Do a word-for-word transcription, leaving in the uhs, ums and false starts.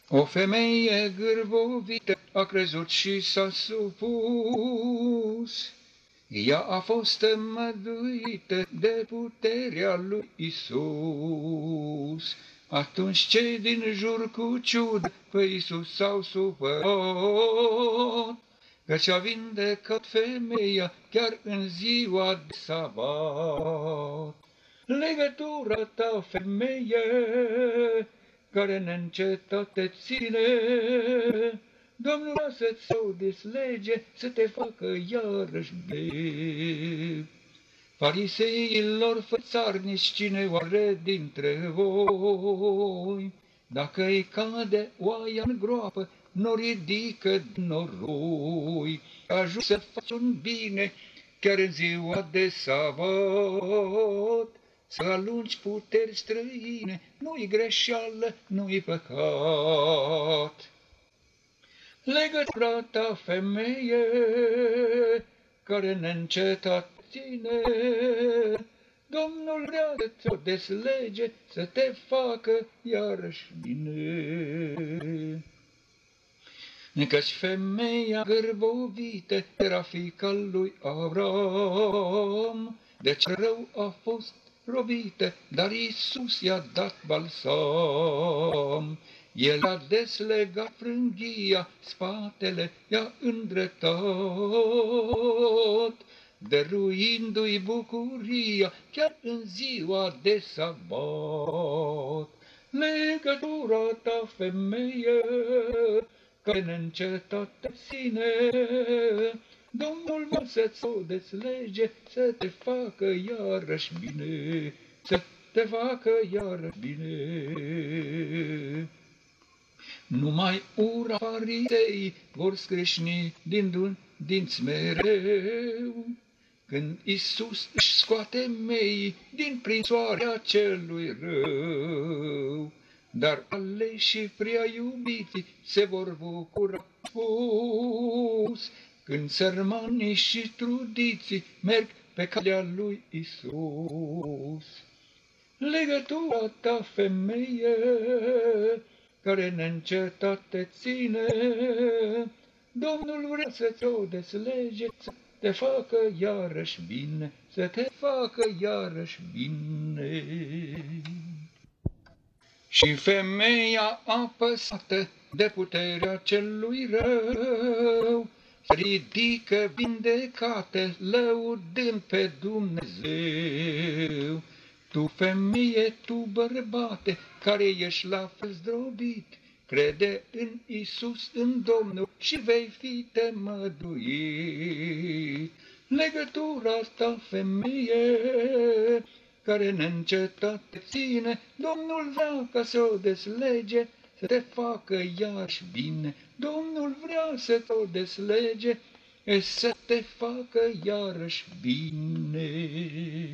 O femeie gârbovită a crezut și s-a supus. Ea a fost înmăduită de puterea lui Isus. Atunci cei din jur cu ciudă pe Isus s-au supărat, căci a vindecat femeia chiar în ziua de sabat. Legătura ta, femeie, care neîncetat te ține, Domnul vrea să-ți o deslege, să te facă iarăși bine. Fariseilor fățarnici, cine oare dintre voi, dacă îi cade oaia în groapă, n-o ridică din noroi. Ajung să faci un bine, chiar în ziua de sabat, să alungi puteri străine, nu-i greșeală, nu-i păcat. Legătura ta, femeie, care neîncetat ține, Domnul vrea să ți-o deslege, să te facă iarăși bine. Căci femeia gârbovită era fiica lui Avram, deci rău a fost robită, dar Iisus i-a dat balsam. El a deslegat frânghia, spatele i-a îndreptat, dăruindu-i bucuria chiar în ziua de sabat. Legătura ta, femeie, care neîncetat te ține, Domnul vrea să-ți o deslege, să te facă iarăși bine, să te facă iarăși bine. Numai ura farisei vor screșni din dinți mereu, când Iisus își scoate mei din prinsoarea celui rău. Dar aleșii prea iubiții se vor bucura spus, când sărmanii și trudiții merg pe calea lui Iisus. Legătura ta, femeie, care neîncetat te ține, Domnul vrea să ți-o deslege, să te facă iarăși bine, să te facă iarăși bine. Și femeia apăsată de puterea celui rău se ridică vindecată, lăudând pe Dumnezeu. Tu, femeie, tu, bărbate, care ești la fel zdrobit, crede în Iisus, în Domnul, și vei fi temăduit. Legătura ta, femeie, care neîncetat te ține, Domnul vrea ca să o deslege, să te facă iarăși bine. Domnul vrea să o deslege, să te facă iarăși bine.